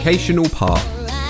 educational path.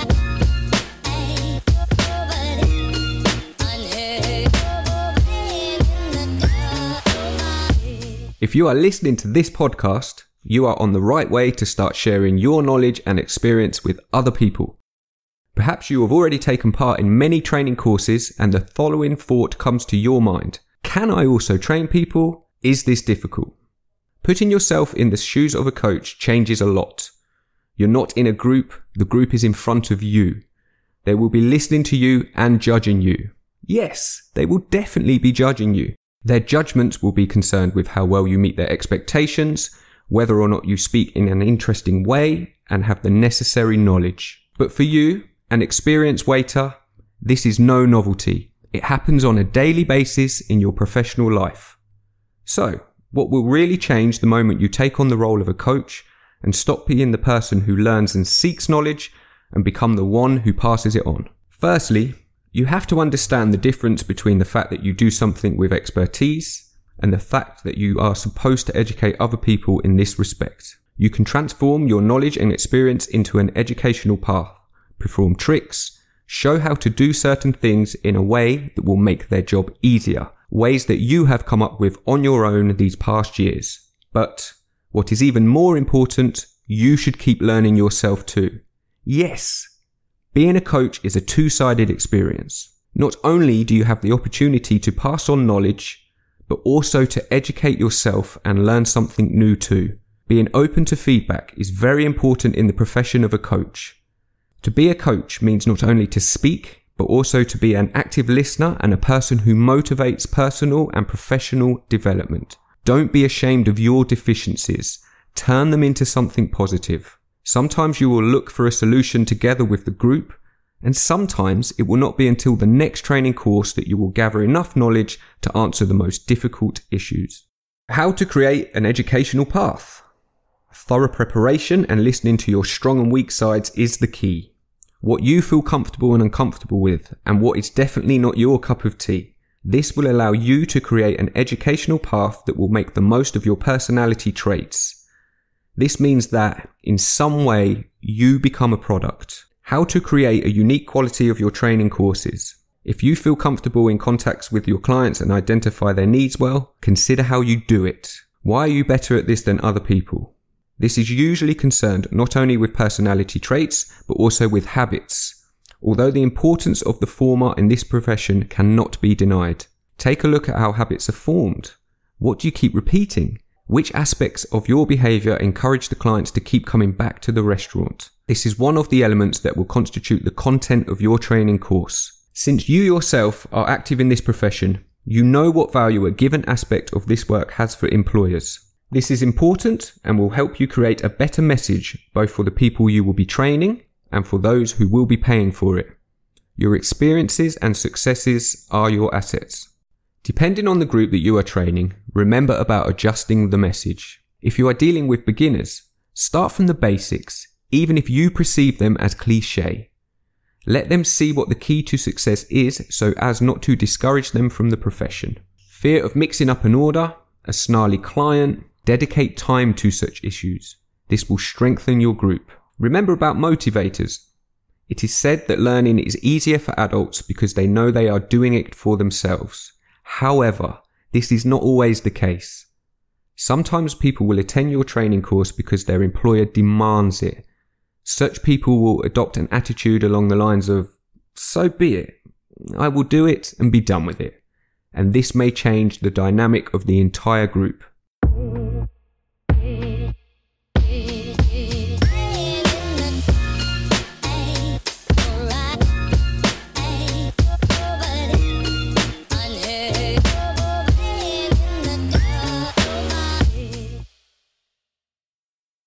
If you are listening to this podcast, you are on the right way to start sharing your knowledge and experience with other people. Perhaps you have already taken part in many training courses and the following thought comes to your mind. Can I also train people? Is this difficult? Putting yourself in the shoes of a coach changes a lot. You're not in a group, the group is in front of you. They will be listening to you and judging you. Yes, they will definitely be judging you. Their judgments will be concerned with how well you meet their expectations, whether or not you speak in an interesting way, and have the necessary knowledge. But for you, an experienced waiter, this is no novelty. It happens on a daily basis in your professional life. So, what will really change the moment you take on the role of a coach and stop being the person who learns and seeks knowledge and become the one who passes it on? Firstly, you have to understand the difference between the fact that you do something with expertise and the fact that you are supposed to educate other people in this respect. You can transform your knowledge and experience into an educational path, perform tricks, show how to do certain things in a way that will make their job easier, ways that you have come up with on your own these past years. But what is even more important, you should keep learning yourself too. Yes, being a coach is a two-sided experience. Not only do you have the opportunity to pass on knowledge, but also to educate yourself and learn something new too. Being open to feedback is very important in the profession of a coach. To be a coach means not only to speak, but also to be an active listener and a person who motivates personal and professional development. Don't be ashamed of your deficiencies. Turn them into something positive. Sometimes you will look for a solution together with the group, and sometimes it will not be until the next training course that you will gather enough knowledge to answer the most difficult issues. How to create an educational path. Thorough preparation and listening to your strong and weak sides is the key. What you feel comfortable and uncomfortable with, and what is definitely not your cup of tea. This will allow you to create an educational path that will make the most of your personality traits. This means that, in some way, you become a product. How to create a unique quality of your training courses. If you feel comfortable in contacts with your clients and identify their needs well, consider how you do it. Why are you better at this than other people? This is usually concerned not only with personality traits, but also with habits. Although the importance of the former in this profession cannot be denied. Take a look at how habits are formed. What do you keep repeating? Which aspects of your behavior encourage the clients to keep coming back to the restaurant? This is one of the elements that will constitute the content of your training course. Since you yourself are active in this profession, you know what value a given aspect of this work has for employers. This is important and will help you create a better message both for the people you will be training and for those who will be paying for it. Your experiences and successes are your assets. Depending on the group that you are training, remember about adjusting the message. If you are dealing with beginners, start from the basics, even if you perceive them as cliché. Let them see what the key to success is so as not to discourage them from the profession. Fear of mixing up an order, a snarly client, dedicate time to such issues. This will strengthen your group. Remember about motivators. It is said that learning is easier for adults because they know they are doing it for themselves. However, this is not always the case. Sometimes people will attend your training course because their employer demands it. Such people will adopt an attitude along the lines of, "So be it. I will do it and be done with it." And this may change the dynamic of the entire group.